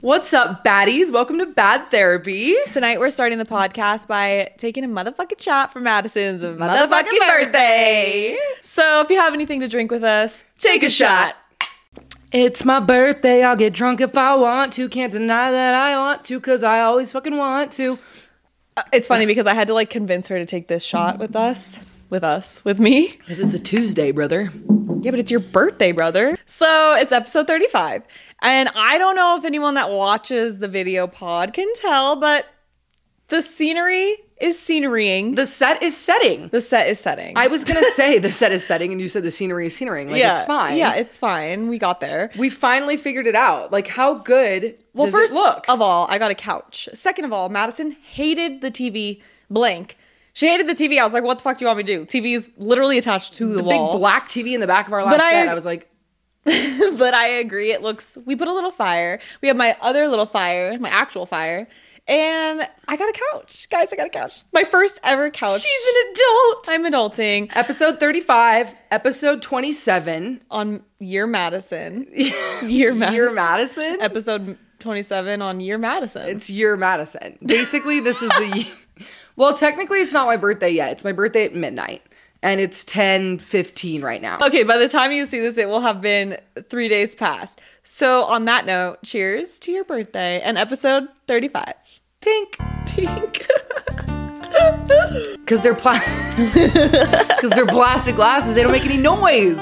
What's up, baddies? Welcome to Bad Therapy. Tonight we're starting the podcast by taking a motherfucking shot for Madison's motherfucking birthday. So if you have anything to drink with us, take a shot. It's my birthday, I'll get drunk if I want to. Can't deny that I want to, cause I always fucking want to. It's funny because I had to convince her to take this shot with me. Cause it's a Tuesday, brother. Yeah, but it's your birthday, brother. So it's episode 35. And I don't know if anyone that watches the video pod can tell, but the scenery is scenerying. The set is setting. The set is setting. I was gonna say the set is setting, and you said the scenery is scenerying. It's fine. Yeah, it's fine. We got there. We finally figured it out. How good does first it look? Of all, I got a couch. Second of all, Madison hated the TV blank. She hated the TV. I was like, what the fuck do you want me to do? TV is literally attached to the wall. Big black TV in the back of our last set. I was like... But I agree. We put a little fire. We have my other little fire, my actual fire. And I got a couch. Guys, I got a couch. My first ever couch. She's an adult. I'm adulting. Episode 35, episode 27. On Year Madison. Year Madison. Episode 27 on Year Madison. It's Year Madison. Basically, this is the... Well, technically, it's not my birthday yet. It's my birthday at midnight. And it's 10:15 right now. Okay, by the time you see this, it will have been 3 days past. So on that note, cheers to your birthday and episode 35. Tink. Tink. Because they're plastic glasses. They don't make any noise.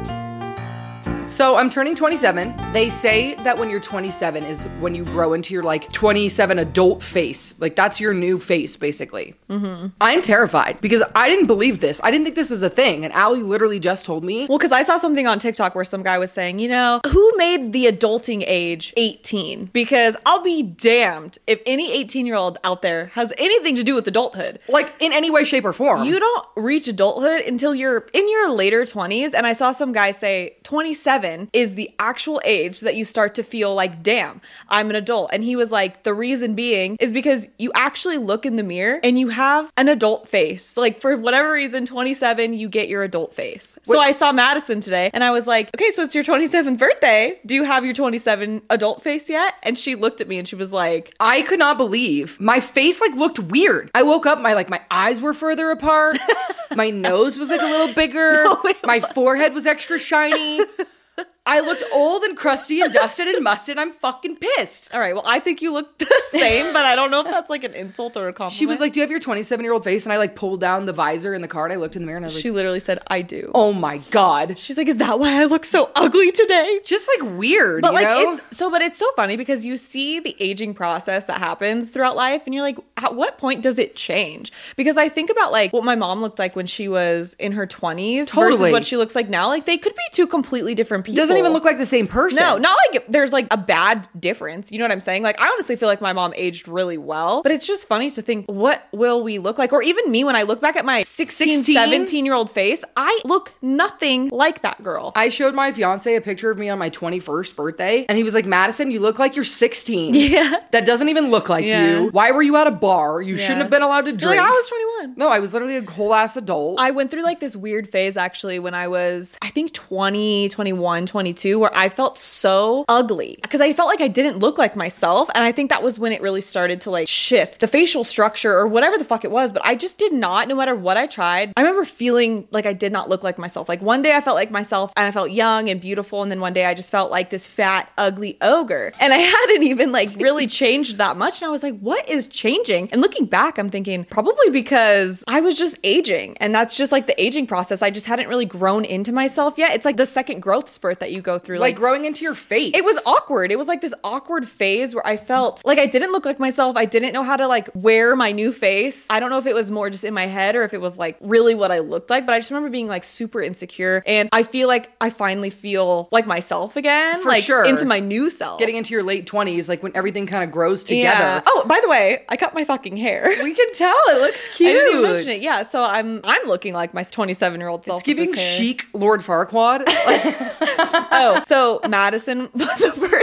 So I'm turning 27. They say that when you're 27 is when you grow into your 27 adult face. That's your new face, basically. Mm-hmm. I'm terrified because I didn't believe this. I didn't think this was a thing. And Allie literally just told me. Well, because I saw something on TikTok where some guy was saying, who made the adulting age 18? Because I'll be damned if any 18-year-old out there has anything to do with adulthood. In any way, shape, or form. You don't reach adulthood until you're in your later 20s. And I saw some guy say 27 is the actual age that you start to feel damn, I'm an adult. And he was like, the reason being is because you actually look in the mirror and you have an adult face. For whatever reason, 27, you get your adult face. So I saw Madison today and I was like, okay, so it's your 27th birthday. Do you have your 27 adult face yet? And she looked at me and she was like, I could not believe my face looked weird. I woke up, my eyes were further apart. My nose was a little bigger. No, my forehead was extra shiny. I looked old and crusty and dusted and musted. I'm fucking pissed. All right. Well, I think you look the same, but I don't know if that's an insult or a compliment. She was like, do you have your 27-year-old face? And I pulled down the visor in the car and I looked in the mirror and I was she literally said, I do. Oh my God. She's like, is that why I look so ugly today? Just weird, but you know? But it's so funny because you see the aging process that happens throughout life and you're like, at what point does it change? Because I think about what my mom looked like when she was in her 20s versus what she looks like now. They could be two completely different people. Doesn't even look like the same person. No, not there's a bad difference. You know what I'm saying? I honestly feel like my mom aged really well, but it's just funny to think, what will we look like? Or even me, when I look back at my 16, 17-year-old face, I look nothing like that girl. I showed my fiance a picture of me on my 21st birthday, and he was like, Madison, you look like you're 16. Yeah. That doesn't even look like you. Why were you at a bar? You shouldn't have been allowed to drink. I was 21. No, I was literally a whole ass adult. I went through this weird phase actually when I was, I think 20, 21, 22, where I felt so ugly because I felt like I didn't look like myself. And I think that was when it really started to shift the facial structure or whatever the fuck it was. But I just did not, no matter what I tried. I remember feeling like I did not look like myself. One day I felt like myself and I felt young and beautiful. And then one day I just felt like this fat, ugly ogre. And I hadn't even really changed that much. And I was like, what is changing? And looking back, I'm thinking probably because I was just aging. And that's just the aging process. I just hadn't really grown into myself yet. It's the second growth spurt that you go through. Growing into your face. It was awkward. It was this awkward phase where I felt like I didn't look like myself. I didn't know how to wear my new face. I don't know if it was more just in my head or if it was really what I looked like, but I just remember being super insecure. And I feel like I finally feel like myself again. For sure. Into my new self. Getting into your late 20s, when everything kind of grows together. Yeah. Oh, by the way, I cut my fucking hair. We can tell. It looks cute. I didn't even mention it. Yeah. So I'm looking like my 27-year-old self. It's giving chic Lord Farquaad. Oh, so Madison, the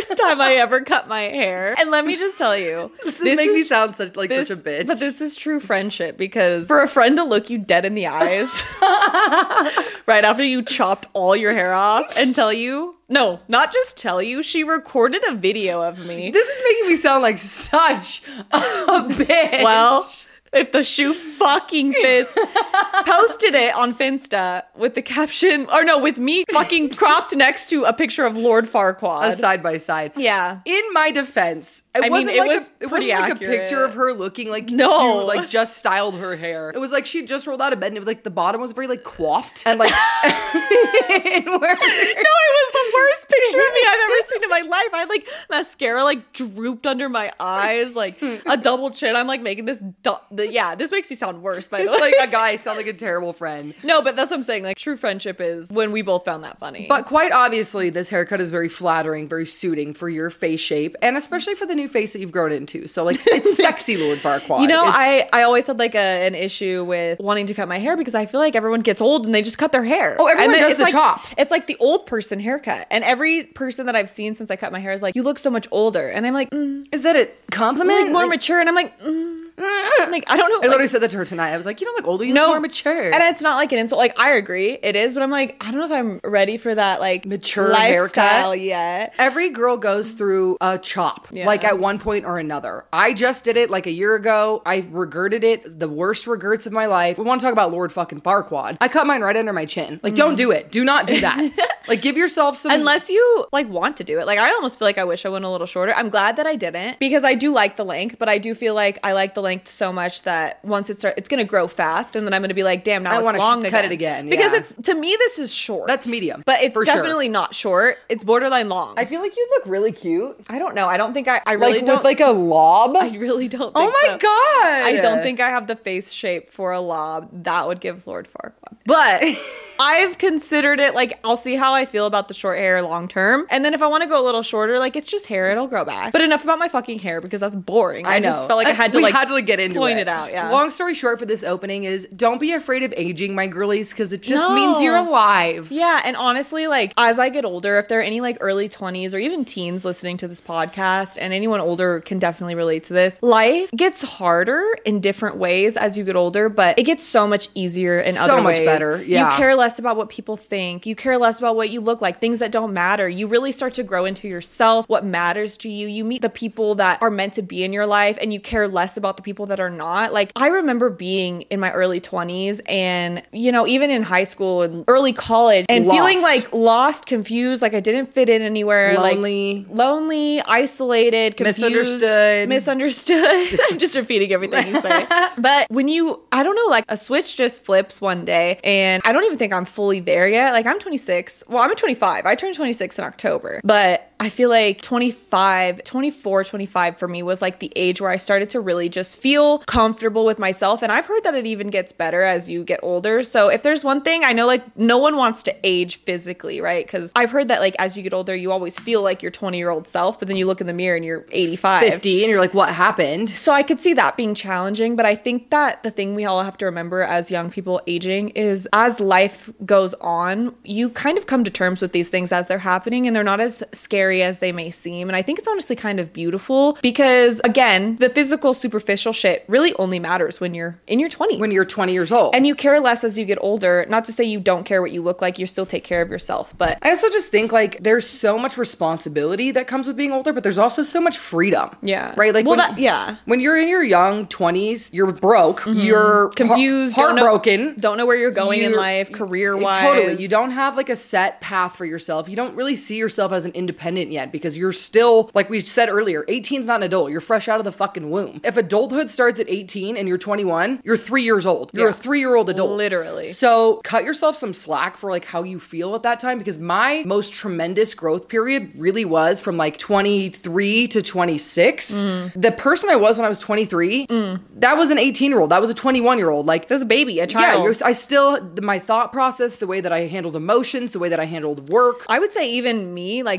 first time I ever cut my hair. And let me just tell you, this makes me sound such a bitch. But this is true friendship, because for a friend to look you dead in the eyes right after you chopped all your hair off and tell you, no, not just tell you, she recorded a video of me. This is making me sound like such a bitch. Well, if the shoe fucking fits, posted it on Finsta with the caption, or no, with me fucking cropped next to a picture of Lord Farquaad. A side by side. Yeah. In my defense, it wasn't like a picture of her looking like cute, like just styled her hair. It was like she just rolled out of bed and it was like the bottom was very like coiffed and like No, it was the worst picture of me I've ever seen in my life. I had like mascara like drooped under my eyes, like a double chin. I'm like making this this makes you sound worse, by the way. It's like a guy sound like a terrible friend. No, but that's what I'm saying. Like, true friendship is when we both found that funny. But quite obviously, this haircut is very flattering, very suiting for your face shape, and especially for the new face that you've grown into. So, like, it's sexy, Lord Farquaad. You know, I always had like an issue with wanting to cut my hair because I feel like everyone gets old and they just cut their hair. Oh, everyone does the chop. It's like the old person haircut. And every person that I've seen since I cut my hair is like, you look so much older. And I'm like, is that a compliment? Like more mature. And I'm like, like, I don't know. I literally said that to her tonight. I was like, you don't look older, you look more mature. And it's not like an insult. Like, I agree, it is, but I'm like, I don't know if I'm ready for that, like, mature lifestyle haircut yet. Every girl goes through a chop, like at one point or another. I just did it like a year ago. I regretted it, the worst regrets of my life. We want to talk about Lord fucking Farquaad. I cut mine right under my chin. Like, don't do it. Do not do that. Like, give yourself some... Unless you, like, want to do it. Like, I almost feel like I wish I went a little shorter. I'm glad that I didn't, because I do like the length, but I do feel like I like the length so much that once it starts, it's going to grow fast, and then I'm going to be like, damn, now I it's long again. Cut it again. Because it's, to me, this is short. That's medium. But it's definitely not short. It's borderline long. I feel like you look really cute. I don't know. I don't think I really don't. With like a lob? I really don't think Oh my God. I don't think I have the face shape for a lob. That would give Lord Farquaad. But I've considered it, like, I'll see how I feel about the short hair long term. And then if I want to go a little shorter, like, it's just hair. It'll grow back. But enough about my fucking hair, because that's boring. I just felt like I had to, like, get into point it out. Yeah. Long story short for this opening is, don't be afraid of aging, my girlies, because it just means you're alive. Yeah. And honestly, like, as I get older, if there are any, like, early 20s or even teens listening to this podcast, and anyone older can definitely relate to this, life gets harder in different ways as you get older, but it gets so much easier in other ways. So much better. Yeah. You care less about what people think. You care less about what you look like, things that don't matter. You really start to grow into yourself, what matters to you. You meet the people that are meant to be in your life, and you care less about the people that are not. Like, I remember being in my early 20s and, you know, even in high school and early college, and feeling like lost, confused, like I didn't fit in anywhere. Lonely, isolated, confused, misunderstood. I'm just repeating everything you say. But when I don't know, like, a switch just flips one day, and I don't even think I'm fully there yet. Like, I'm 26. Well, I'm 25. I turned 26 in October. But I feel like 24, 25 for me was like the age where I started to really just feel comfortable with myself. And I've heard that it even gets better as you get older. So if there's one thing, I know, like, no one wants to age physically, right? Because I've heard that, like, as you get older, you always feel like your 20-year-old self, but then you look in the mirror and you're 85. 50, and you're like, what happened? So I could see that being challenging, but I think that the thing we all have to remember as young people aging is, as life goes on, you kind of come to terms with these things as they're happening, and they're not as scary as they may seem. And I think it's honestly kind of beautiful, because, again, the physical, superficial shit really only matters when you're in your 20s. When you're 20 years old. And you care less as you get older. Not to say you don't care what you look like, you still take care of yourself. But I also just think, like, there's so much responsibility that comes with being older, but there's also so much freedom. Yeah. Right? Like, well, when you're in your young 20s, you're broke, you're confused, heartbroken. Don't know where you're going in life, career-wise. Totally. You don't have, like, a set path for yourself. You don't really see yourself as an independent yet, because you're still, like we said earlier, 18's not an adult. You're fresh out of the fucking womb. If adulthood starts at 18 and you're 21, you're 3 years old. You're a 3-year-old adult. Literally. So cut yourself some slack for, like, how you feel at that time, because my most tremendous growth period really was from, like, 23 to 26. The person I was when I was 23, that was an 18-year-old. That was a 21-year-old. Like, there's a baby, a child. Yeah, my thought process, the way that I handled emotions, the way that I handled work. I would say even me, like, 24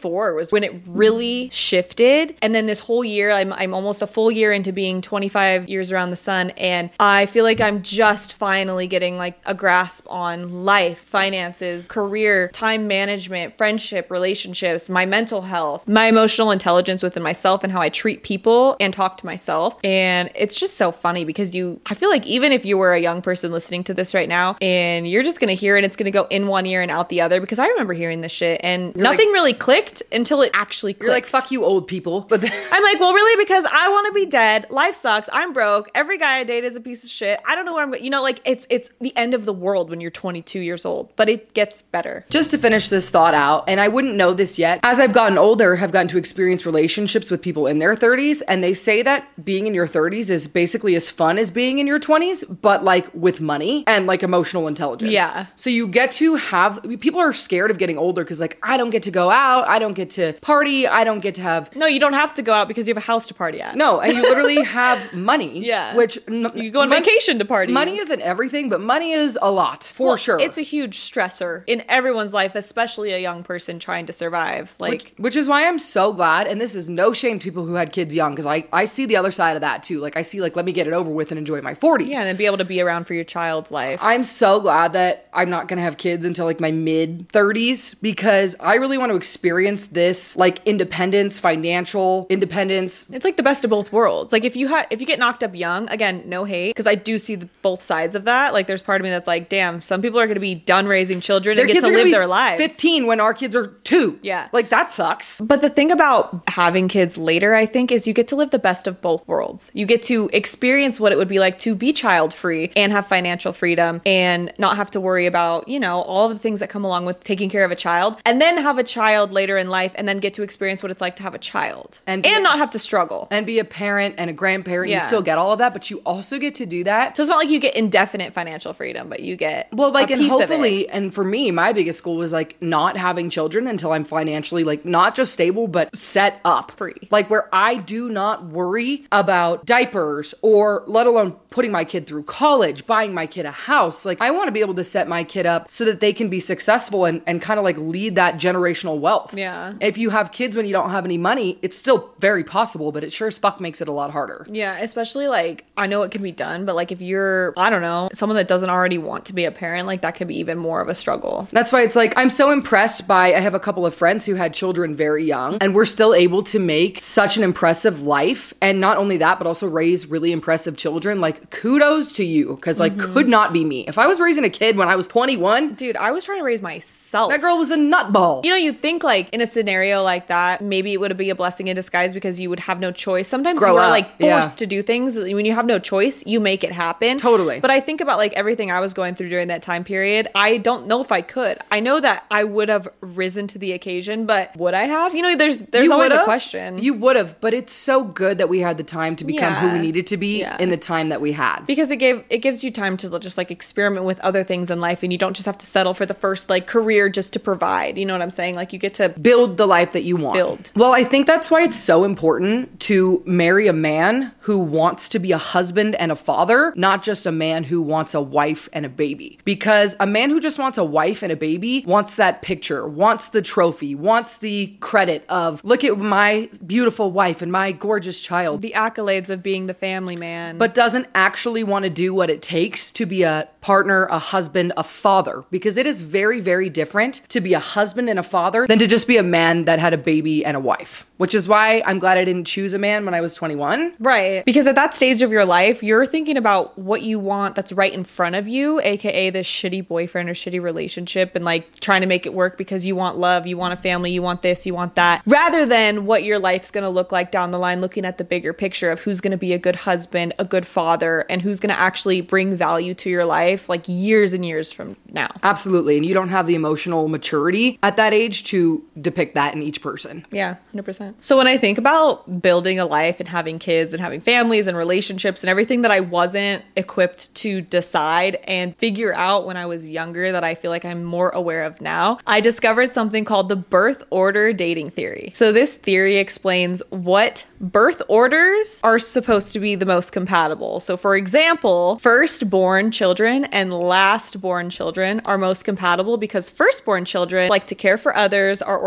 24 was when it really shifted. And then this whole year, I'm almost a full year into being 25 years around the sun. And I feel like I'm just finally getting like a grasp on life, finances, career, time management, friendship, relationships, my mental health, my emotional intelligence within myself and how I treat people and talk to myself. And it's just so funny because I feel like even if you were a young person listening to this right now and you're just going to hear it, it's going to go in one ear and out the other, because I remember hearing this shit and nothing really clicked until it actually clicked. You're like, fuck you old people. But I'm like, well, really? Because I want to be dead. Life sucks. I'm broke. Every guy I date is a piece of shit. I don't know where I'm going. You know, like it's the end of the world when you're 22 years old, but it gets better. Just to finish this thought out, and I wouldn't know this yet, as I've gotten older, have gotten to experience relationships with people in their 30s, and they say that being in your 30s is basically as fun as being in your 20s, but like with money and like emotional intelligence. Yeah. So you get to people are scared of getting older because like, I don't get to go out, I don't get to party, I don't get to have... No, you don't have to go out because you have a house to party at. No, and you literally have money. Yeah. Which... You go on vacation to party. Money isn't everything, but money is a lot, for sure. It's a huge stressor in everyone's life, especially a young person trying to survive. Which is why I'm so glad, and this is no shame to people who had kids young, because I see the other side of that too. Like I see like, let me get it over with and enjoy my 40s. Yeah, and then be able to be around for your child's life. I'm so glad that I'm not going to have kids until like my mid 30s, because I really want to experience this like independence, financial independence. It's like the best of both worlds. Like if you get knocked up young, again, no hate, because I do see both sides of that. Like there's part of me that's like, damn, some people are going to be done raising children and get to live their lives. 15 when our kids are 2. Yeah. Like that sucks. But the thing about having kids later, I think, is you get to live the best of both worlds. You get to experience what it would be like to be child free and have financial freedom and not have to worry about, you know, all of the things that come along with taking care of a child, and then have a child later in life and then get to experience what it's like to have a child and not have to struggle. And be a parent and a grandparent. Yeah. You still get all of that, but you also get to do that. So it's not like you get indefinite financial freedom, but you get and hopefully, and for me, my biggest goal was like not having children until I'm financially like not just stable, but set up. Free. Like where I do not worry about diapers or let alone putting my kid through college, buying my kid a house. Like I want to be able to set my kid up so that they can be successful and kind of like lead that generational wealth. Yeah. If you have kids when you don't have any money, it's still very possible, but it sure as fuck makes it a lot harder. Yeah, especially like, I know it can be done, but like if you're, I don't know, someone that doesn't already want to be a parent, like that could be even more of a struggle. That's why it's like, I'm so impressed by, I have a couple of friends who had children very young and we're still able to make such an impressive life. And not only that, but also raise really impressive children. Like kudos to you. Cause like could not be me. If I was raising a kid when I was 21, dude, I was trying to raise myself. That girl was a nutball. You know, you'd think like in a scenario like that, maybe it would be a blessing in disguise because you would have no choice. Sometimes you are like forced to do things. When you have no choice, you make it happen. Totally. But I think about like everything I was going through during that time period. I don't know if I could. I know that I would have risen to the occasion, but would I have? You know, there's always a question. You would have, but it's so good that we had the time to become who we needed to be in the time that we had. Because it gives you time to just like experiment with other things in life, and you don't just have to settle for the first like career just to provide. You know what I'm saying? Like you get to build the life that you want. Well, I think that's why it's so important to marry a man who wants to be a husband and a father, not just a man who wants a wife and a baby. Because a man who just wants a wife and a baby wants that picture, wants the trophy, wants the credit of, look at my beautiful wife and my gorgeous child. The accolades of being the family man. But doesn't actually want to do what it takes to be a partner, a husband, a father. Because it is very, very different to be a husband and a father than to just be a man that had a baby and a wife. Which is why I'm glad I didn't choose a man when I was 21. Right. Because at that stage of your life, you're thinking about what you want that's right in front of you, aka this shitty boyfriend or shitty relationship, and like trying to make it work because you want love, you want a family, you want this, you want that, rather than what your life's going to look like down the line, looking at the bigger picture of who's going to be a good husband, a good father, and who's going to actually bring value to your life like years and years from now. Absolutely. And you don't have the emotional maturity at that age to depict that in each person. Yeah, 100%. So when I think about building a life and having kids and having families and relationships and everything that I wasn't equipped to decide and figure out when I was younger that I feel like I'm more aware of now, I discovered something called the birth order dating theory. So this theory explains what birth orders are supposed to be the most compatible. So for example, firstborn children and lastborn children are most compatible because firstborn children like to care for others, are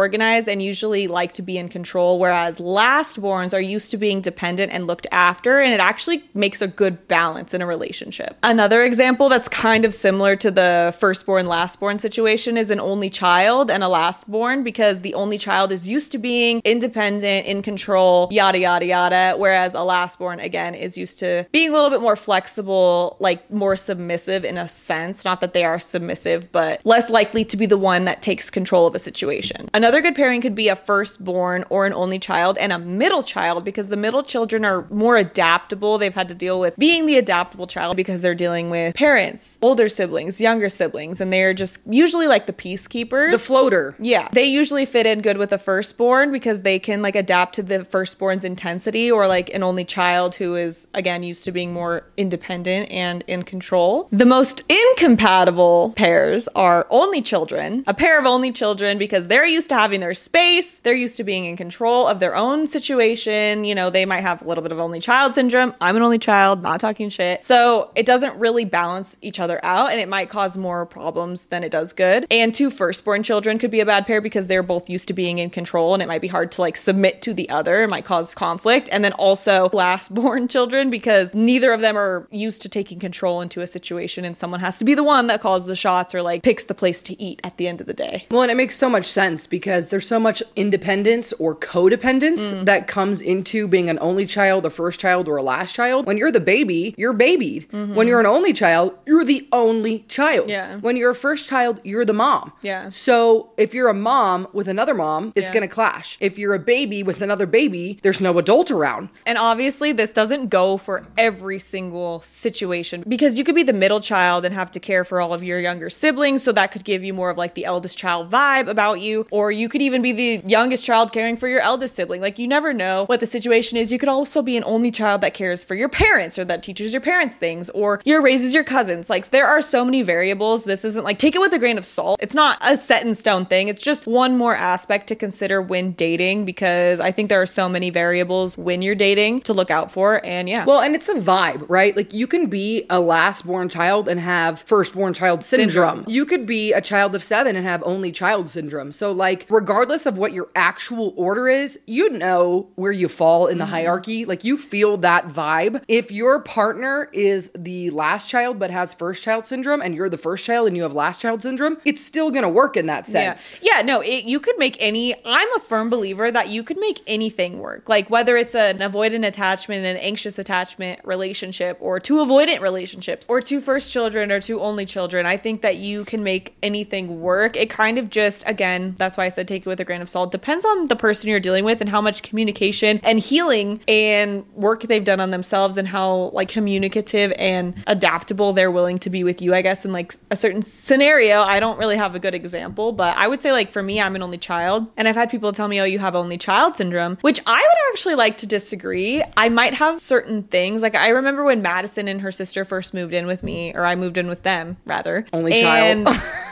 organized and usually like to be in control, whereas lastborns are used to being dependent and looked after, and it actually makes a good balance in a relationship. Another example that's kind of similar to the firstborn, lastborn situation is an only child and a lastborn, because the only child is used to being independent, in control, yada, yada, yada, whereas a lastborn, again, is used to being a little bit more flexible, like more submissive in a sense. Not that they are submissive, but less likely to be the one that takes control of a situation. Another good pairing could be a firstborn or an only child and a middle child, because the middle children are more adaptable. They've had to deal with being the adaptable child because they're dealing with parents, older siblings, younger siblings, and they're just usually like the peacekeepers. The floater. Yeah. They usually fit in good with a firstborn because they can like adapt to the firstborn's intensity, or like an only child who is, again, used to being more independent and in control. The most incompatible pairs are only children, a pair of only children, because they're used to having their space. They're used to being in control of their own situation. You know, they might have a little bit of only child syndrome. I'm an only child, not talking shit. So it doesn't really balance each other out, and it might cause more problems than it does good. And two firstborn children could be a bad pair because they're both used to being in control, and it might be hard to like submit to the other. It might cause conflict. And then also lastborn children, because neither of them are used to taking control into a situation, and someone has to be the one that calls the shots or like picks the place to eat at the end of the day. Well, and it makes so much sense because there's so much independence or codependence that comes into being an only child, a first child, or a last child. When you're the baby, you're babied. When you're an only child, you're the only child. Yeah. When you're a first child, you're the mom. Yeah. So if you're a mom with another mom, it's going to clash. If you're a baby with another baby, there's no adult around. And obviously this doesn't go for every single situation, because you could be the middle child and have to care for all of your younger siblings. So that could give you more of like the eldest child vibe about you. Or you could even be the youngest child caring for your eldest sibling. Like, you never know what the situation is. You could also be an only child that cares for your parents, or that teaches your parents things, or raises your cousins. Like, there are so many variables. This isn't like, take it with a grain of salt. It's not a set in stone thing. It's just one more aspect to consider when dating, because I think there are so many variables when you're dating to look out for. And yeah. Well, and it's a vibe, right? Like, you can be a last-born child and have first-born child syndrome. You could be a child of 7 and have only child syndrome. So, like, regardless of what your actual order is, you know where you fall in the hierarchy. Like, you feel that vibe. If your partner is the last child but has first child syndrome, and you're the first child and you have last child syndrome, it's still gonna work in that sense. Yeah, no, you could make I'm a firm believer that you could make anything work. Like, whether it's an avoidant attachment, an anxious attachment relationship, or two avoidant relationships, or two first children, or two only children, I think that you can make anything work. It kind of just, again, that's why I said take it with a grain of salt. Depends on the person you're dealing with and how much communication and healing and work they've done on themselves, and how like communicative and adaptable they're willing to be with you, I guess, in like a certain scenario. I don't really have a good example, but I would say, like, for me, I'm an only child, and I've had people tell me, oh, you have only child syndrome, which I would actually like to disagree. I might have certain things. Like, I remember when Madison and her sister first moved in with me, or I moved in with them, rather. Only child.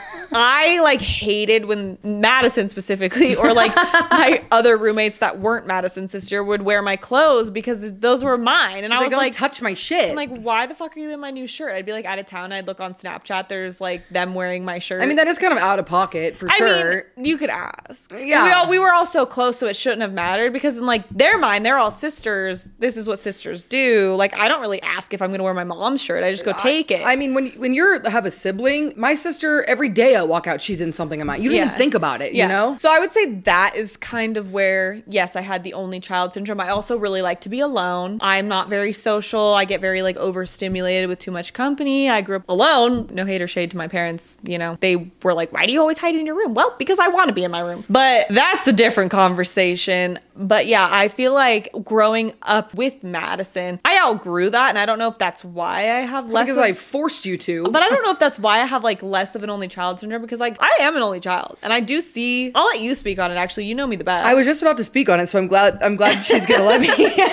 I like hated when Madison specifically, or like my other roommates that weren't Madison's sister, would wear my clothes because those were mine. And I was like, don't touch my shit. I'm like, why the fuck are you in my new shirt? I'd be like out of town. I'd look on Snapchat. There's like them wearing my shirt. I mean, that is kind of out of pocket for sure. I mean, you could ask. Yeah. We were all so close, so it shouldn't have mattered, because in like their mind, they're all sisters. This is what sisters do. Like, I don't really ask if I'm going to wear my mom's shirt. I just go take it. I mean, when you have a sibling, my sister, every day I walk out, she's in something of mine. You don't even think about it, you know? So I would say that is kind of where, yes, I had the only child syndrome. I also really like to be alone. I'm not very social. I get very like overstimulated with too much company. I grew up alone. No hate or shade to my parents. You know, they were like, why do you always hide in your room? Well, because I want to be in my room. But that's a different conversation. But yeah, I feel like growing up with Madison, I outgrew that. And I don't know if that's why I have less. Because I forced you to. But I don't know if that's why I have like less of an only child syndrome, because like I am an only child, and I do see. I'll let you speak on it. Actually, you know me the best. I was just about to speak on it, so I'm glad she's gonna let me.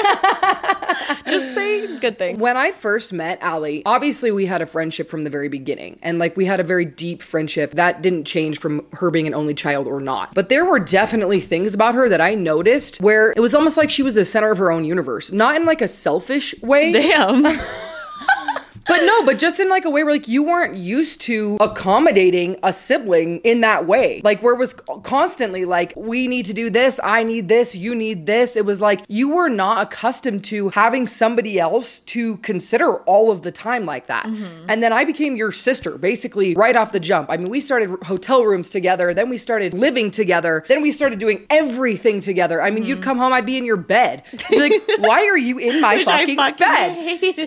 Just say good things. When I first met Allie, obviously we had a friendship from the very beginning, and like we had a very deep friendship that didn't change from her being an only child or not. But there were definitely things about her that I noticed where it was almost like she was the center of her own universe, not in like a selfish way. Damn. But Well, no, but just in like a way where like you weren't used to accommodating a sibling in that way. Like where it was constantly like, we need to do this, I need this, you need this. It was like you were not accustomed to having somebody else to consider all of the time like that. And then I became your sister basically right off the jump. I mean, we started hotel rooms together, then we started living together, then we started doing everthing together. I mean, you'd come home, I'd be in your bed. You'd be like, why are you in my fucking bed? Hated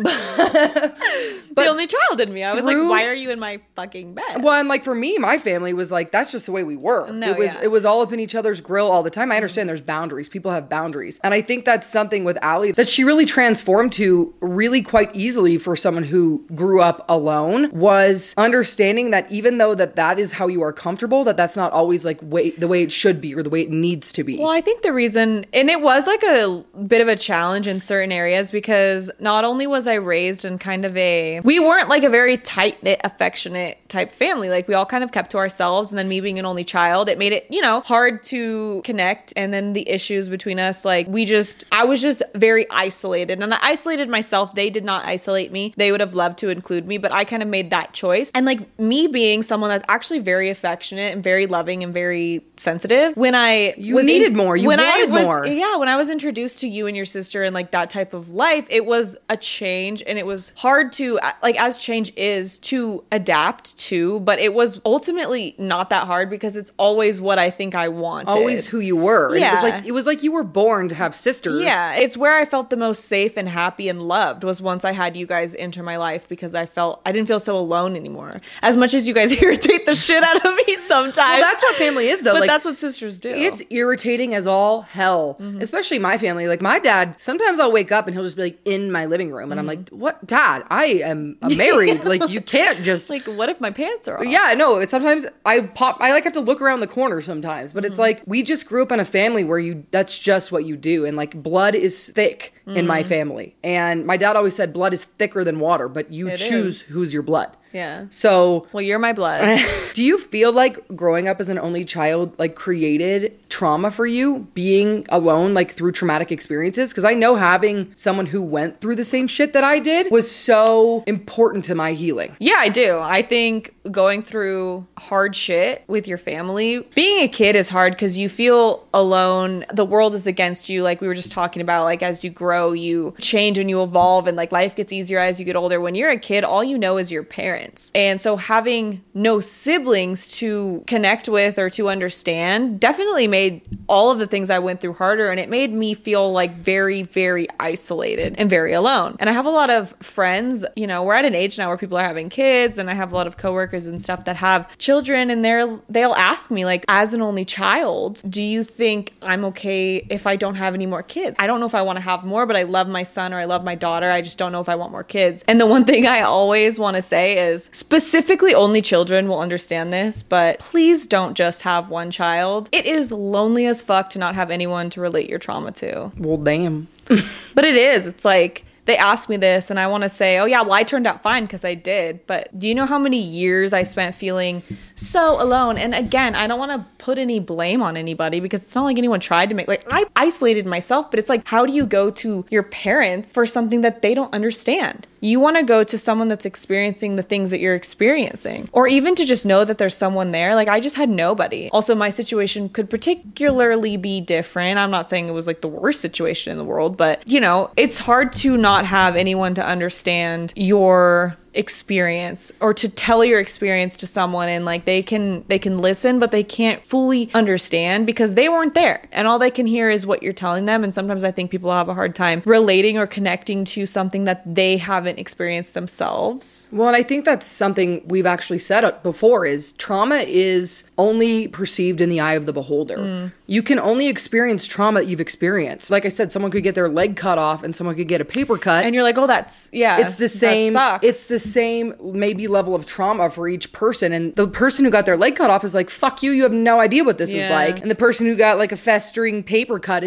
it. The only child in me. I was like, why are you in my fucking bed? Well, and like for me, my family was like, that's just the way we were. No, it was all up in each other's grill all the time. I understand there's boundaries. People have boundaries. And I think that's something with Allie that she really transformed to really quite easily for someone who grew up alone, was understanding that even though that is how you are comfortable, that's not always like the way it should be or the way it needs to be. Well, I think the reason, and it was like a bit of a challenge in certain areas, because not only was I raised in kind of we weren't like a very tight-knit, affectionate type family. Like we all kind of kept to ourselves, and then me being an only child, it made it, hard to connect. And then the issues between us, like I was just very isolated, and I isolated myself. They did not isolate me. They would have loved to include me, but I kind of made that choice. And like me being someone that's actually very affectionate and very loving and very sensitive, when I needed more, you wanted more. Yeah, when I was introduced to you and your sister and like that type of life, it was a change, and it was hard to, like, as change is, to adapt to, but it was ultimately not that hard because it's always what I think I wanted. Always who you were. Yeah. And it was like you were born to have sisters. Yeah, it's where I felt the most safe and happy and loved, was once I had you guys enter my life, because I didn't feel so alone anymore. As much as you guys irritate the shit out of me sometimes. Well, that's what family is, though. But like, that's what sisters do. It's irritating as all hell, especially my family. Like my dad, sometimes I'll wake up and he'll just be like in my living room, and I'm like, what, Dad? I am married. Like you can't just like, what if my pants are off? Yeah, no. It's sometimes I like have to look around the corner sometimes, but it's like we just grew up in a family where that's just what you do, and like blood is thick in my family, and my dad always said blood is thicker than water, but you choose who's your blood. Yeah. So, well, you're my blood. Do you feel like growing up as an only child like created trauma for you, being alone like through traumatic experiences? Because I know having someone who went through the same shit that I did was so important to my healing. Yeah, I do. I think going through hard shit with your family, being a kid is hard because you feel alone. The world is against you. Like we were just talking about, like as you grow, you change and you evolve, and like life gets easier as you get older. When you're a kid, all you know is your parents. And so having no siblings to connect with or to understand definitely made all of the things I went through harder, and it made me feel like very, very isolated and very alone. And I have a lot of friends, we're at an age now where people are having kids, and I have a lot of coworkers and stuff that have children, and they'll ask me, like, as an only child, do you think I'm okay if I don't have any more kids? I don't know if I want to have more, but I love my son or I love my daughter. I just don't know if I want more kids. And the one thing I always want to say is, specifically only children will understand this, but please don't just have one child. It is lonely as fuck to not have anyone to relate your trauma to. Well, damn. But it is. It's like, they ask me this and I want to say, oh yeah, well, I turned out fine because I did. But do you know how many years I spent feeling so alone? And again, I don't want to put any blame on anybody because it's not like anyone tried to I isolated myself, but it's like, how do you go to your parents for something that they don't understand? You want to go to someone that's experiencing the things that you're experiencing, or even to just know that there's someone there. Like I just had nobody. Also, my situation could particularly be different. I'm not saying it was like the worst situation in the world, but it's hard to not have anyone to understand your experience or to tell your experience to someone, and like they can listen, but they can't fully understand because they weren't there, and all they can hear is what you're telling them. And sometimes I think people have a hard time relating or connecting to something that they haven't experienced themselves. Well, and I think that's something we've actually said before, is trauma is only perceived in the eye of the beholder. You can only experience trauma that you've experienced. Like I said, someone could get their leg cut off and someone could get a paper cut, and you're like, oh, it's the same. That sucks. It's the same maybe level of trauma for each person, and the person who got their leg cut off is like, fuck you have no idea what this is like. And the person who got like a festering paper cut is like,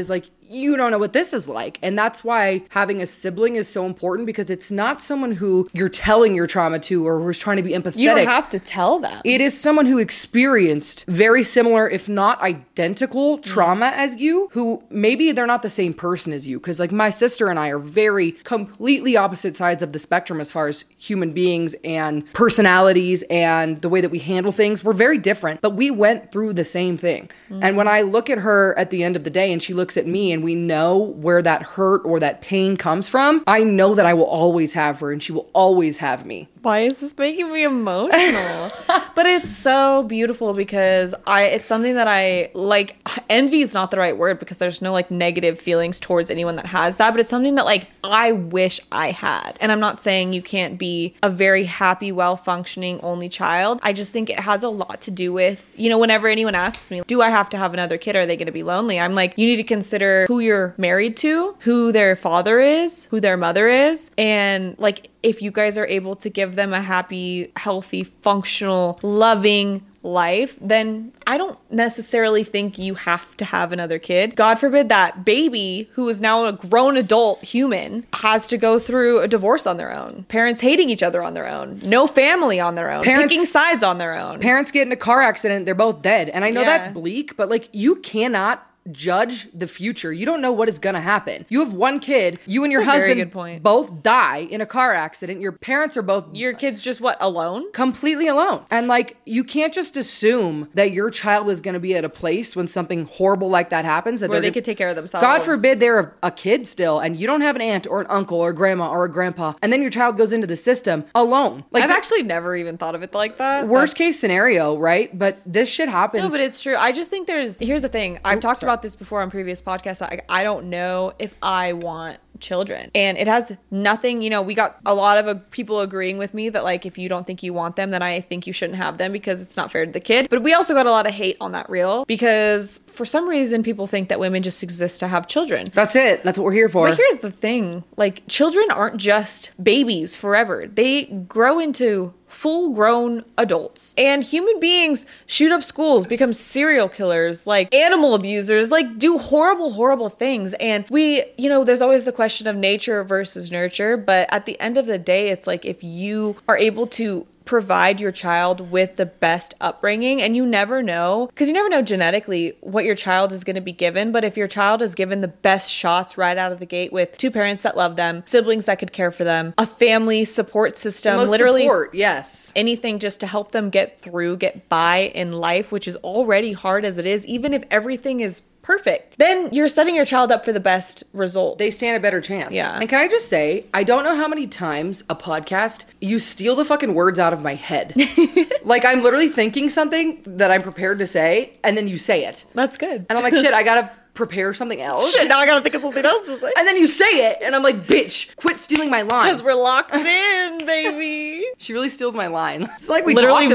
you don't know what this is like. And that's why having a sibling is so important, because it's not someone who you're telling your trauma to or who's trying to be empathetic. You don't have to tell them. It is someone who experienced very similar, if not identical, trauma as you, who maybe they're not the same person as you. Because like my sister and I are very completely opposite sides of the spectrum as far as human beings and personalities and the way that we handle things. We're very different, but we went through the same thing. And when I look at her at the end of the day and she looks at me and we know where that hurt or that pain comes from, I know that I will always have her and she will always have me. Why is this making me emotional? But it's so beautiful because it's something that I like. Envy is not the right word because there's no like negative feelings towards anyone that has that, but it's something that like I wish I had. And I'm not saying you can't be a very happy, well-functioning only child. I just think it has a lot to do with, you know, whenever anyone asks me, do I have to have another kid? Are they going to be lonely? I'm like, you need to consider who you're married to, who their father is, who their mother is, and like if you guys are able to give them a happy, healthy, functional, loving life, then I don't necessarily think you have to have another kid. God forbid that baby, who is now a grown adult human, has to go through a divorce on their own. Parents hating each other on their own. No family on their own. Picking sides on their own. Parents get in a car accident, they're both dead. And I know that's bleak, but like you cannot judge the future. You don't know what is gonna happen. You have one kid, you and your husband both die in a car accident. Your parents are both... Your kid's just what, alone? Completely alone. And like, you can't just assume that your child is gonna be at a place when something horrible like that happens. That where they could take care of themselves. God forbid they're a kid still and you don't have an aunt or an uncle or a grandma or a grandpa, and then your child goes into the system alone. Like, I've actually never even thought of it like that. Worst case scenario, right? But this shit happens. No, but it's true. I just think here's the thing. I've talked about this before on previous podcasts. I don't know if I want children, and it has nothing, you know, we got a lot of people agreeing with me that like if you don't think you want them, then I think you shouldn't have them because it's not fair to the kid. But we also got a lot of hate on that reel because for some reason people think that women just exist to have children. That's it. That's what we're here for. But here's the thing, like children aren't just babies forever. They grow into full-grown adults, and human beings shoot up schools, become serial killers, like animal abusers, like do horrible things. And we, you know, there's always the question of nature versus nurture, but at the end of the day, it's like if you are able to provide your child with the best upbringing, and you never know, because you never know genetically what your child is going to be given, but if your child is given the best shots right out of the gate with two parents that love them, siblings that could care for them, a family support system, literally support, yes, anything just to help them get by in life, which is already hard as it is, even if everything is perfect, then you're setting your child up for the best result. They stand a better chance. Yeah. And can I just say, I don't know how many times a podcast, you steal the fucking words out of my head. Like I'm literally thinking something that I'm prepared to say, and then you say it. That's good. And I'm like, shit, I gotta prepare something else. Shit, now I gotta think of something else to say. And then you say it, and I'm like, bitch, quit stealing my line. Because we're locked in, baby. She really steals my line. It's like we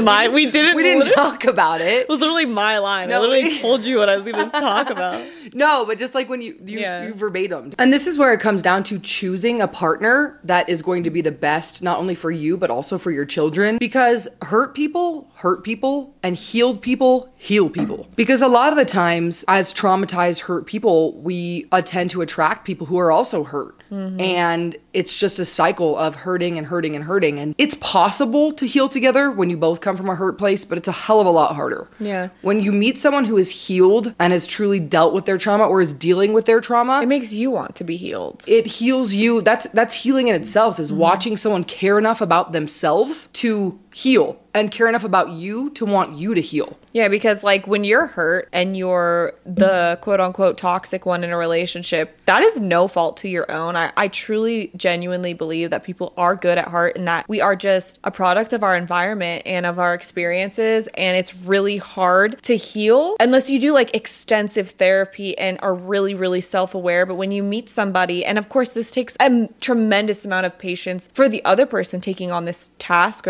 didn't talk about it. It was literally my line. No, I literally told you what I was going to talk about. No, but just like when you verbatim. And this is where it comes down to choosing a partner that is going to be the best, not only for you, but also for your children. Because hurt people, and healed people, heal people. Because a lot of the times, as traumatized, hurt people, we tend to attract people who are also hurt. Mm-hmm. And it's just a cycle of hurting and hurting and hurting. And it's possible to heal together when you both come from a hurt place, but it's a hell of a lot harder. Yeah. When you meet someone who is healed and has truly dealt with their trauma or is dealing with their trauma, it makes you want to be healed. It heals you. That's healing in itself, is watching someone care enough about themselves to heal and care enough about you to want you to heal. Yeah, because like when you're hurt and you're the quote unquote toxic one in a relationship, that is no fault to your own. I truly, genuinely believe that people are good at heart and that we are just a product of our environment and of our experiences. And it's really hard to heal unless you do like extensive therapy and are really, really self-aware. But when you meet somebody, and of course this takes a tremendous amount of patience for the other person taking on this task or this, you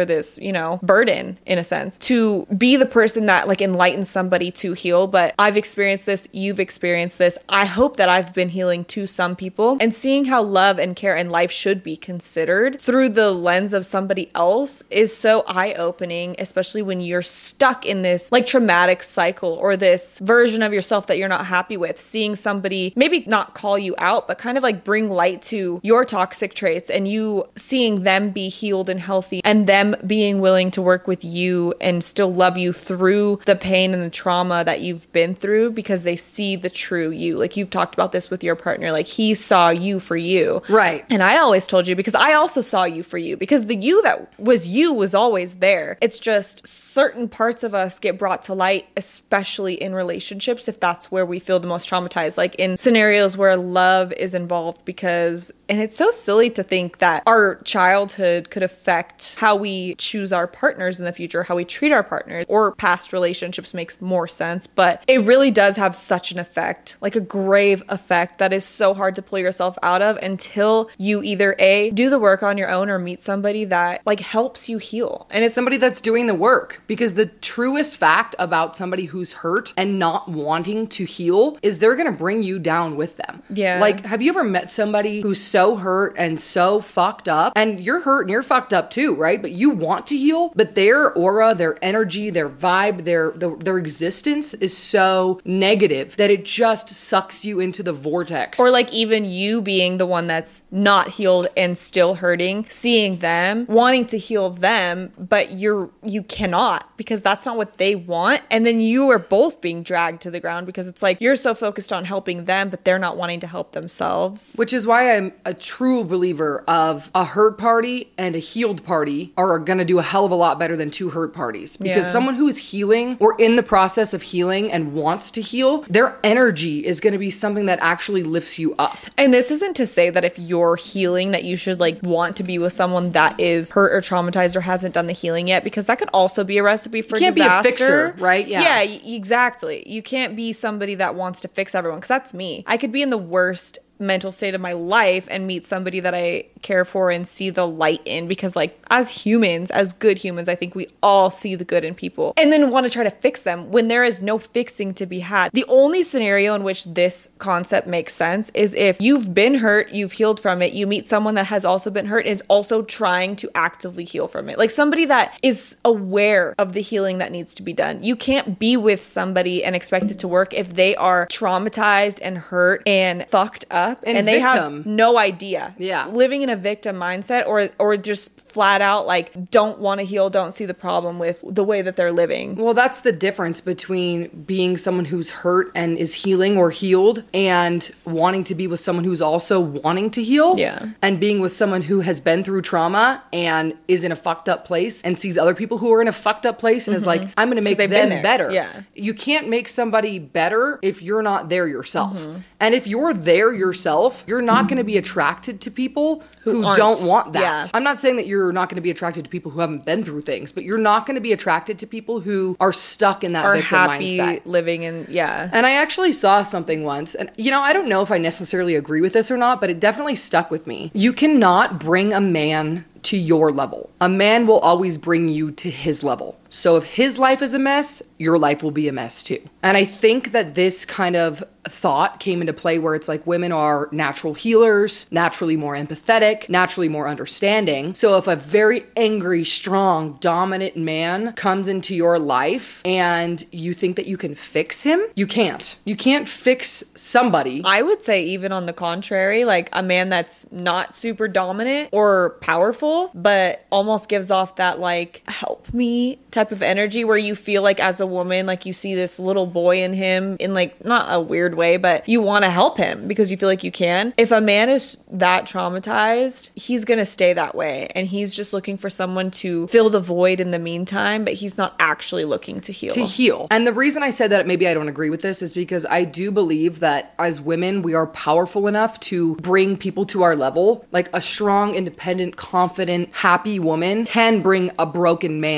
burden in a sense to be the person that like enlightens somebody to heal. But I've experienced this, you've experienced this. I hope that I've been healing to some people, and seeing how love and care and life should be considered through the lens of somebody else is so eye-opening, especially when you're stuck in this like traumatic cycle or this version of yourself that you're not happy with. Seeing somebody maybe not call you out, but kind of like bring light to your toxic traits, and you seeing them be healed and healthy, and them being willing to work with you and still love you through the pain and the trauma that you've been through, because they see the true you. Like you've talked about this with your partner, like he saw you for you. Right. And I always told you, because I also saw you for you, because the you that was you was always there. It's just certain parts of us get brought to light, especially in relationships, if that's where we feel the most traumatized, like in scenarios where love is involved. Because, and it's so silly to think that our childhood could affect how we choose our partners in the future, how we treat our partners, or past relationships makes more sense. But it really does have such an effect, like a grave effect that is so hard to pull yourself out of until you either A, do the work on your own, or meet somebody that like helps you heal. And it's somebody that's doing the work, because the truest fact about somebody who's hurt and not wanting to heal is they're going to bring you down with them. Yeah. Like, have you ever met somebody who's so hurt and so fucked up, and you're hurt and you're fucked up too, right? But you want to heal, but their aura, their energy, their vibe, their existence is so negative that it just sucks you into the vortex. Or like even you being the one that's not healed and still hurting, seeing them, wanting to heal them, but you cannot, because that's not what they want. And then you are both being dragged to the ground, because it's like you're so focused on helping them, but they're not wanting to help themselves. Which is why I'm a true believer of a hurt party and a healed party are going to do a hell of a lot better than two hurt parties. Because someone who is healing or in the process of healing and wants to heal, their energy is going to be something that actually lifts you up. And this isn't to say that if you're healing that you should like want to be with someone that is hurt or traumatized or hasn't done the healing yet, because that could also be a recipe for disaster. You can't be a fixer, right? Yeah, exactly. You can't be somebody that wants to fix everyone, because that's me. I could be in the worst mental state of my life and meet somebody that I care for and see the light in, because like as humans, as good humans, I think we all see the good in people and then want to try to fix them when there is no fixing to be had. The only scenario in which this concept makes sense is if you've been hurt, you've healed from it, you meet someone that has also been hurt and is also trying to actively heal from it. Like somebody that is aware of the healing that needs to be done. You can't be with somebody and expect it to work if they are traumatized and hurt and fucked up and they have no idea. Yeah. Living in a victim mindset or just flat out like don't want to heal, don't see the problem with the way that they're living. Well, that's the difference between being someone who's hurt and is healing or healed and wanting to be with someone who's also wanting to heal. Yeah. And being with someone who has been through trauma and is in a fucked up place and sees other people who are in a fucked up place and is like, I'm going to make them better. Yeah. You can't make somebody better if you're not there yourself. And if you're there yourself, you're not going to be attracted to people who don't want that. Yeah. I'm not saying that you're not going to be attracted to people who haven't been through things, but you're not going to be attracted to people who are stuck in that victim happy mindset. Living in, yeah. And I actually saw something once, and I don't know if I necessarily agree with this or not, but it definitely stuck with me. You cannot bring a man to your level. A man will always bring you to his level. So if his life is a mess, your life will be a mess too. And I think that this kind of thought came into play where it's like women are natural healers, naturally more empathetic, naturally more understanding. So if a very angry, strong, dominant man comes into your life and you think that you can fix him, you can't. You can't fix somebody. I would say even on the contrary, like a man that's not super dominant or powerful, but almost gives off that like, help me type of energy where you feel like as a woman, like you see this little boy in him in like, not a weird way, but you want to help him because you feel like you can. If a man is that traumatized, he's going to stay that way. And he's just looking for someone to fill the void in the meantime, but he's not actually looking to heal. And the reason I said that maybe I don't agree with this is because I do believe that as women, we are powerful enough to bring people to our level. Like a strong, independent, confident, happy woman can bring a broken man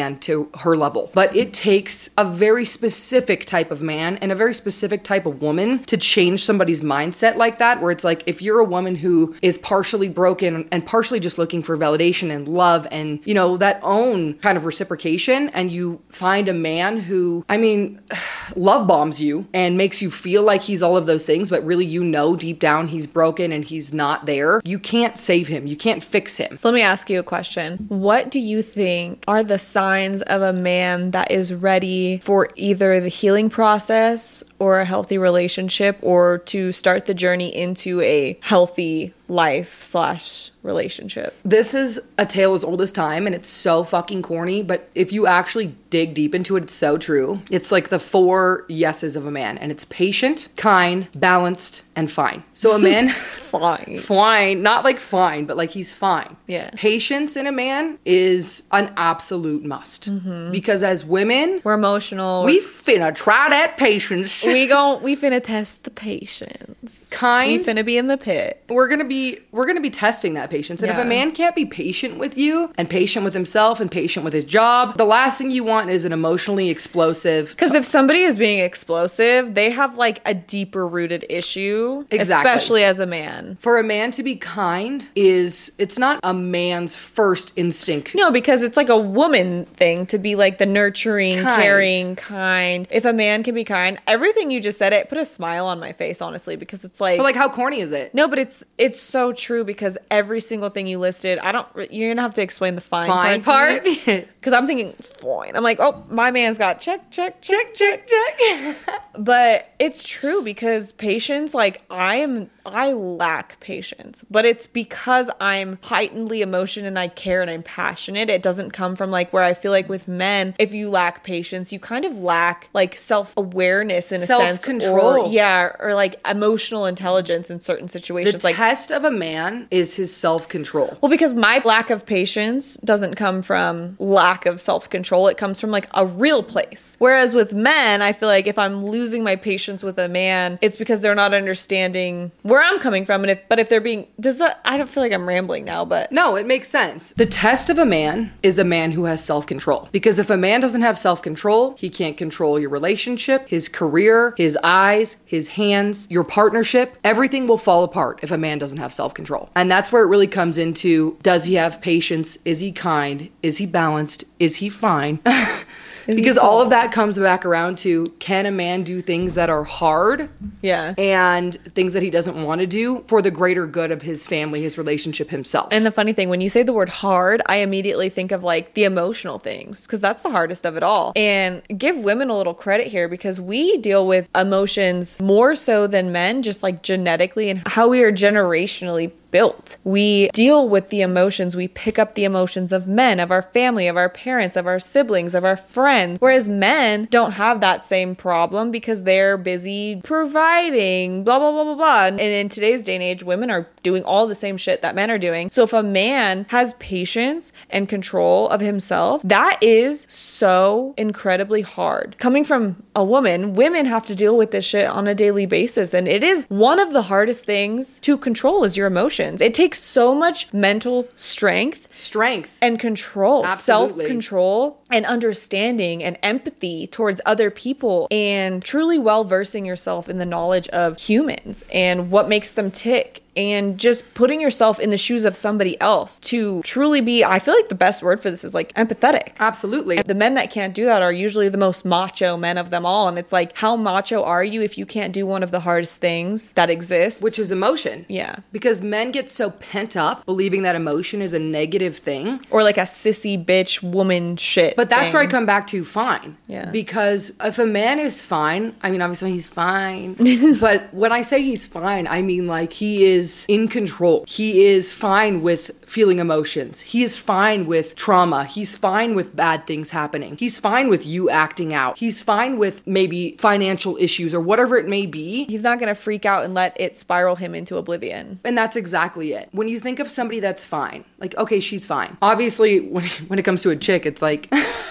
man to her level. But it takes a very specific type of man and a very specific type of woman to change somebody's mindset like that, where it's like, if you're a woman who is partially broken and partially just looking for validation and love and, you know, that own kind of reciprocation, and you find a man who, I mean, love bombs you and makes you feel like he's all of those things, but really, you know, deep down he's broken and he's not there. You can't save him. You can't fix him. So let me ask you a question. What do you think are the signs of a man that is ready for either the healing process or a healthy relationship, or to start the journey into a healthy life/relationship? This is a tale as old as time, and it's so fucking corny, but if you actually dig deep into it, it's so true. It's like the 4 yeses of a man, and it's patient, kind, balanced, and fine. So a man... Fine. Not like fine, but like he's fine. Yeah. Patience in a man is an absolute must. Because as women... We're emotional. We finna try that patience. We finna test the patience. Kind. We finna be in the pit. We're gonna be testing that patience. And if a man can't be patient with you and patient with himself and patient with his job, the last thing you want is an emotionally explosive... Because if somebody is being explosive, they have like a deeper rooted issue. Exactly. Especially as a man. For a man to be kind it's not a man's first instinct. No, because it's like a woman thing to be like the nurturing, caring, kind. If a man can be kind, everything you just said, it put a smile on my face, honestly, because it's like... But like, how corny is it? No, but it's so true, because every single thing you listed, you're gonna have to explain the fine part. Because I'm thinking fine. I'm like, oh, my man's got check. But it's true, because patience, like I lack patience, but it's because I'm heightenedly emotion and I care and I'm passionate. It doesn't come from like where I feel like with men, if you lack patience, you kind of lack like self-awareness in a sense. Self-control. Or like emotional intelligence in certain situations. The test of a man is his self-control. Well, because my lack of patience doesn't come from lack of self-control. It comes from like a real place. Whereas with men, I feel like if I'm losing my patience with a man, it's because they're not understanding where I'm coming from. And if they're being, I don't feel like I'm rambling now, but. No, it makes sense. The test of a man is a man who has self-control. Because if a man doesn't have self-control, he can't control your relationship, his career, his eyes, his hands, your partnership. Everything will fall apart if a man doesn't have self-control. And that's where it really comes into, does he have patience? Is he kind? Is he balanced? Is he fine? Because all of that comes back around to, can a man do things that are hard? Yeah. And things that he doesn't want to do for the greater good of his family, his relationship, himself. And the funny thing, when you say the word hard, I immediately think of like the emotional things, because that's the hardest of it all. And give women a little credit here, because we deal with emotions more so than men, just like genetically and how we are generationally built. We deal with the emotions. We pick up the emotions of men, of our family, of our parents, of our siblings, of our friends. Whereas men don't have that same problem because they're busy providing, blah, blah, blah, blah, blah. And in today's day and age, women are doing all the same shit that men are doing. So if a man has patience and control of himself, that is so incredibly hard. Coming from a woman, women have to deal with this shit on a daily basis. And it is one of the hardest things to control is your emotions. It takes so much mental strength and control, self-control and understanding and empathy towards other people, and truly well-versing yourself in the knowledge of humans and what makes them tick, and just putting yourself in the shoes of somebody else to truly be, I feel like the best word for this is like empathetic. Absolutely. The men that can't do that are usually the most macho men of them all. And it's like, how macho are you if you can't do one of the hardest things that exist? Which is emotion. Yeah. Because men get so pent up believing that emotion is a negative thing. Or like a sissy bitch woman shit. But that's where I come back to fine. Yeah. Because if a man is fine, I mean, obviously he's fine. But when I say he's fine, I mean like he is in control. He is fine with feeling emotions. He is fine with trauma. He's fine with bad things happening. He's fine with you acting out. He's fine with maybe financial issues or whatever it may be. He's not going to freak out and let it spiral him into oblivion. And that's exactly it. When you think of somebody that's fine, like, okay, she's fine. Obviously, when it comes to a chick, it's like,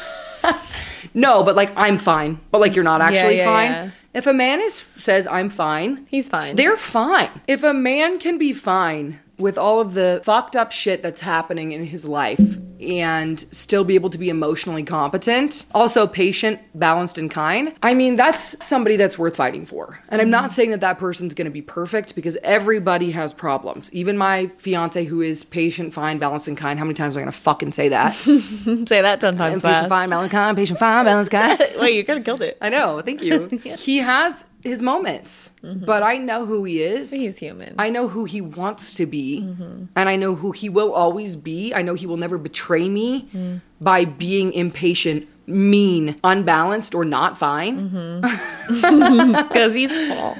no, but like, I'm fine. But like, you're not actually fine. Yeah. If a man says, I'm fine. He's fine. They're fine. If a man can be fine with all of the fucked up shit that's happening in his life and still be able to be emotionally competent, also patient, balanced, and kind. I mean, that's somebody that's worth fighting for. And I'm not saying that that person's going to be perfect, because everybody has problems. Even my fiance, who is patient, fine, balanced, and kind. How many times am I going to fucking say that? Say that 10 times fast. Patient, fine, balanced, kind. Patient, fine, balanced, kind. Wait, you kind of killed it. I know. Thank you. Yeah. He has his moments, but I know who he is. He's human. I know who he wants to be, and I know who he will always be. I know he will never betray me by being impatient, mean, unbalanced, or not fine. Because he's Paul.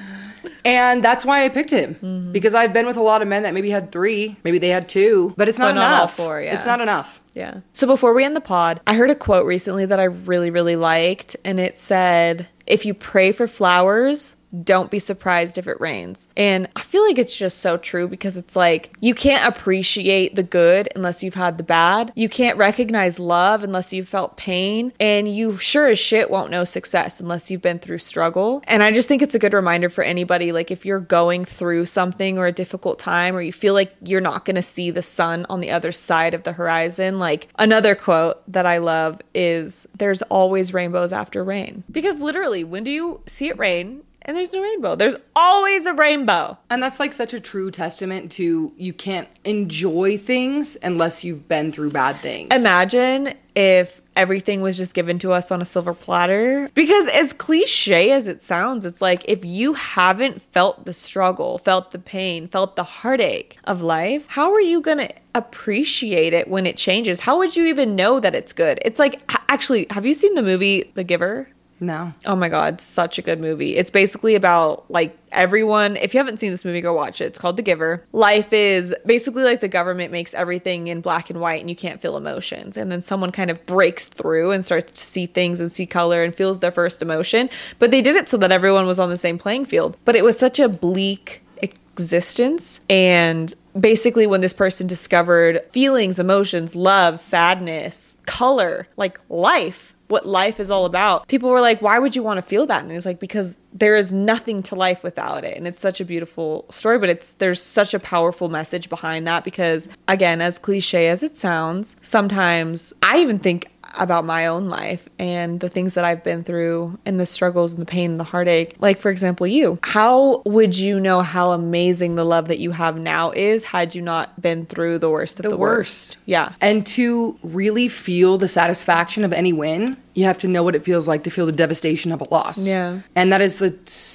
And that's why I picked him, because I've been with a lot of men that maybe had 3, maybe they had 2, but it's not enough. Not all 4, yeah. It's not enough. Yeah. So before we end the pod, I heard a quote recently that I really, really liked, and it said, "If you pray for flowers, don't be surprised if it rains." And I feel like it's just so true, because it's like, you can't appreciate the good unless you've had the bad. You can't recognize love unless you've felt pain. And you sure as shit won't know success unless you've been through struggle. And I just think it's a good reminder for anybody, like if you're going through something or a difficult time, or you feel like you're not going to see the sun on the other side of the horizon. Like, another quote that I love is, "There's always rainbows after rain." Because literally, when do you see it rain and there's no rainbow? There's always a rainbow. And that's like such a true testament to, you can't enjoy things unless you've been through bad things. Imagine if everything was just given to us on a silver platter. Because as cliche as it sounds, it's like, if you haven't felt the struggle, felt the pain, felt the heartache of life, how are you going to appreciate it when it changes? How would you even know that it's good? It's like, actually, have you seen the movie The Giver? No. Oh my God, such a good movie. It's basically about like everyone, if you haven't seen this movie, go watch it. It's called The Giver. Life is basically like the government makes everything in black and white and you can't feel emotions. And then someone kind of breaks through and starts to see things and see color and feels their first emotion. But they did it so that everyone was on the same playing field. But it was such a bleak existence. And basically when this person discovered feelings, emotions, love, sadness, color, like life, what life is all about, people were like, why would you want to feel that? And it's like, because there is nothing to life without it. And it's such a beautiful story, but there's such a powerful message behind that, because again, as cliche as it sounds, sometimes I even think about my own life and the things that I've been through and the struggles and the pain and the heartache. Like, for example, you. How would you know how amazing the love that you have now is had you not been through the worst of the worst? Yeah. And to really feel the satisfaction of any win, you have to know what it feels like to feel the devastation of a loss. Yeah. And that is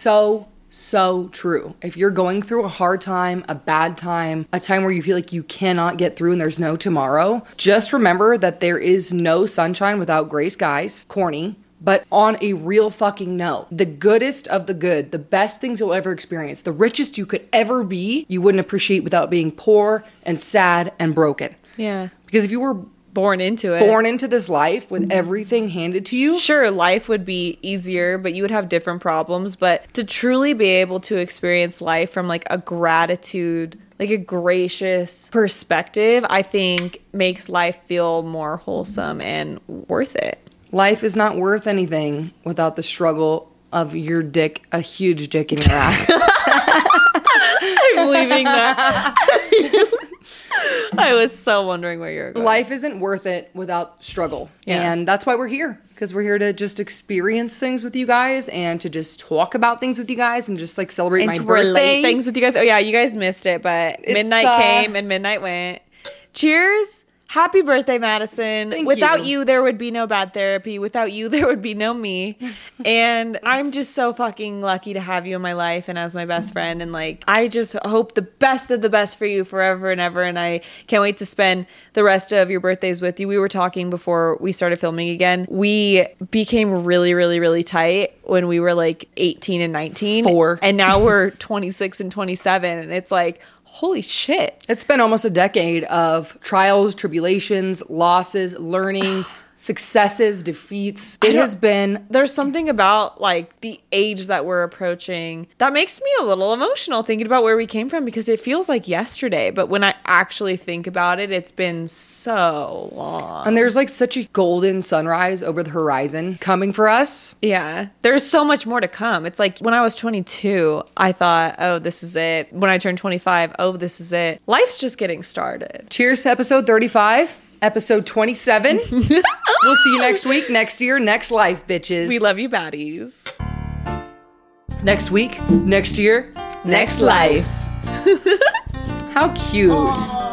so true. If you're going through a hard time, a bad time, a time where you feel like you cannot get through and there's no tomorrow, just remember that there is no sunshine without gray skies. Corny. But on a real fucking note, the goodest of the good, the best things you'll ever experience, the richest you could ever be, you wouldn't appreciate without being poor and sad and broken. Yeah. Because if you were born into this life with everything handed to you, sure, life would be easier, but you would have different problems. But to truly be able to experience life from like a gratitude, like a gracious perspective, I think makes life feel more wholesome and worth it. Life is not worth anything without the struggle of your dick, a huge dick in your ass. I'm leaving that. I was so wondering where you're going. Life isn't worth it without struggle. Yeah. And that's why we're here. Because we're here to just experience things with you guys and to just talk about things with you guys and just like celebrate and my to birthday. Relate things with you guys. Oh yeah, you guys missed it, but midnight came and midnight went. Cheers. Happy birthday, Madison. Without you, there would be no bad therapy. Without you, there would be no me. And I'm just so fucking lucky to have you in my life and as my best friend. And like, I just hope the best of the best for you forever and ever. And I can't wait to spend the rest of your birthdays with you. We were talking before we started filming again. We became really, really, really tight when we were like 18 and 19. And now we're 26 and 27. And it's like, holy shit. It's been almost a decade of trials, tribulations, losses, learning, successes, defeats. It has been... There's something about like the age that we're approaching that makes me a little emotional thinking about where we came from, because it feels like yesterday. But when I actually think about it, it's been so long. And there's like such a golden sunrise over the horizon coming for us. Yeah. There's so much more to come. It's like when I was 22, I thought, oh, this is it. When I turned 25, oh, this is it. Life's just getting started. Cheers to episode 35. Episode 27. We'll see you next week, next year, next life, bitches. We love you, baddies. Next week, next year, Next life. How cute.